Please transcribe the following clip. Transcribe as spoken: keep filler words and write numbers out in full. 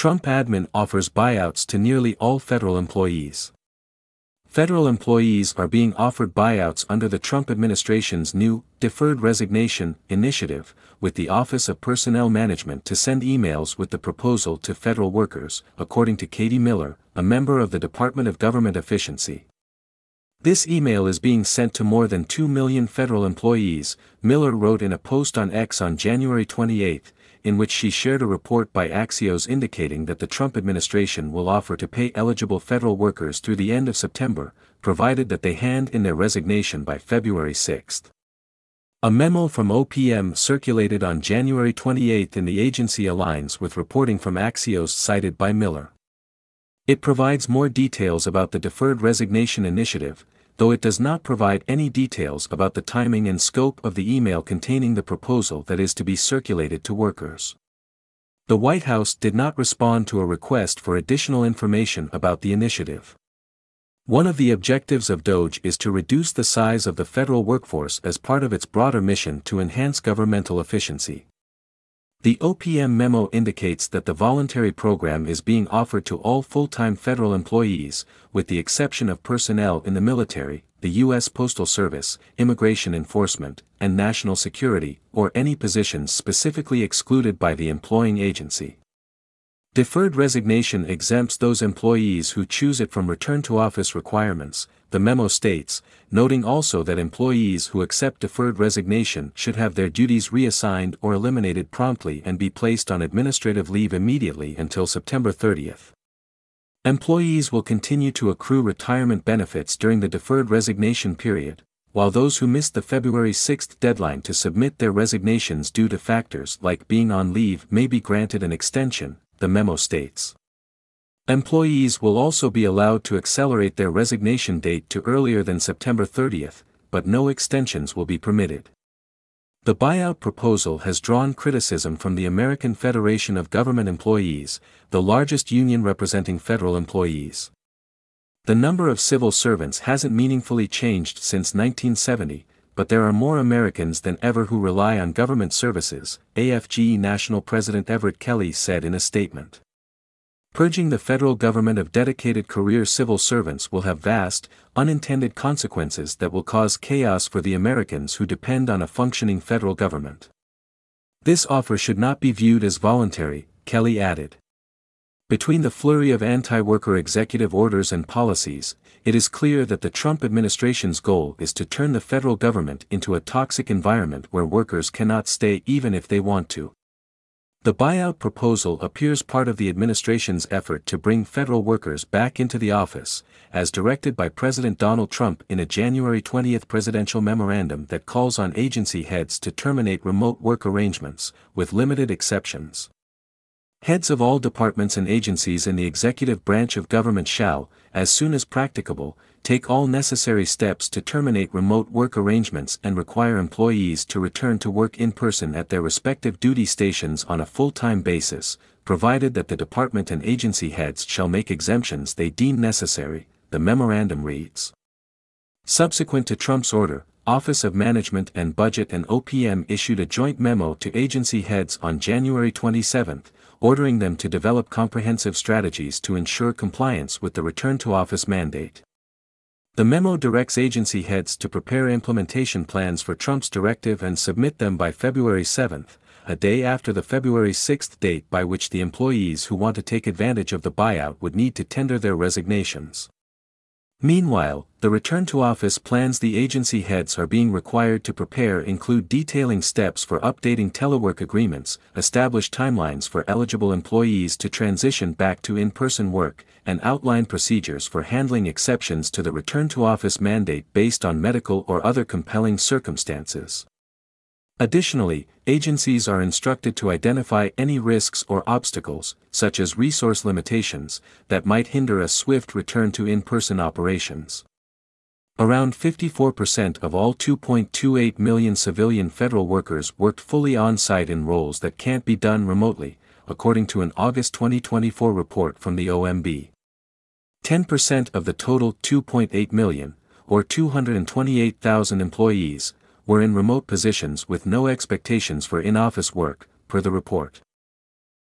Trump admin offers buyouts to nearly all federal employees. Federal employees are being offered buyouts under the Trump administration's new Deferred Resignation Initiative, with the Office of Personnel Management to send emails with the proposal to federal workers, according to Katie Miller, a member of the Department of Government Efficiency. This email is being sent to more than two million federal employees, Miller wrote in a post on X on January twenty-eighth, in which she shared a report by Axios indicating that the Trump administration will offer to pay eligible federal workers through the end of September, provided that they hand in their resignation by February sixth. A memo from O P M circulated on January twenty-eighth in the agency aligns with reporting from Axios cited by Miller. It provides more details about the Deferred Resignation Initiative, though it does not provide any details about the timing and scope of the email containing the proposal that is to be circulated to workers. The White House did not respond to a request for additional information about the initiative. One of the objectives of DOGE is to reduce the size of the federal workforce as part of its broader mission to enhance governmental efficiency. The O P M memo indicates that the voluntary program is being offered to all full-time federal employees, with the exception of personnel in the military, the U S Postal Service, Immigration Enforcement, and National Security, or any positions specifically excluded by the employing agency. Deferred resignation exempts those employees who choose it from return-to-office requirements, the memo states, noting also that employees who accept deferred resignation should have their duties reassigned or eliminated promptly and be placed on administrative leave immediately until September thirtieth. Employees will continue to accrue retirement benefits during the deferred resignation period, while those who missed the February sixth deadline to submit their resignations due to factors like being on leave may be granted an extension, the memo states. Employees will also be allowed to accelerate their resignation date to earlier than September thirtieth, but no extensions will be permitted. The buyout proposal has drawn criticism from the American Federation of Government Employees, the largest union representing federal employees. The number of civil servants hasn't meaningfully changed since nineteen seventy, but there are more Americans than ever who rely on government services, A F G E National President Everett Kelly said in a statement. Purging the federal government of dedicated career civil servants will have vast, unintended consequences that will cause chaos for the Americans who depend on a functioning federal government. This offer should not be viewed as voluntary, Kelly added. Between the flurry of anti-worker executive orders and policies, it is clear that the Trump administration's goal is to turn the federal government into a toxic environment where workers cannot stay even if they want to. The buyout proposal appears part of the administration's effort to bring federal workers back into the office, as directed by President Donald Trump in a January twentieth presidential memorandum that calls on agency heads to terminate remote work arrangements, with limited exceptions. Heads of all departments and agencies in the executive branch of government shall, as soon as practicable, take all necessary steps to terminate remote work arrangements and require employees to return to work in person at their respective duty stations on a full-time basis, provided that the department and agency heads shall make exemptions they deem necessary, the memorandum reads. Subsequent to Trump's order, Office of Management and Budget and O P M issued a joint memo to agency heads on January twenty-seventh, ordering them to develop comprehensive strategies to ensure compliance with the return-to-office mandate. The memo directs agency heads to prepare implementation plans for Trump's directive and submit them by February seventh, a day after the February sixth date by which the employees who want to take advantage of the buyout would need to tender their resignations. Meanwhile, the return-to-office plans the agency heads are being required to prepare include detailing steps for updating telework agreements, establish timelines for eligible employees to transition back to in-person work, and outline procedures for handling exceptions to the return-to-office mandate based on medical or other compelling circumstances. Additionally, agencies are instructed to identify any risks or obstacles, such as resource limitations, that might hinder a swift return to in-person operations. Around fifty-four percent of all two point two eight million civilian federal workers worked fully on-site in roles that can't be done remotely, according to an August twenty twenty-four report from the O M B. ten percent of the total two point eight million, or two hundred twenty-eight thousand employees, were in remote positions with no expectations for in-office work, per the report.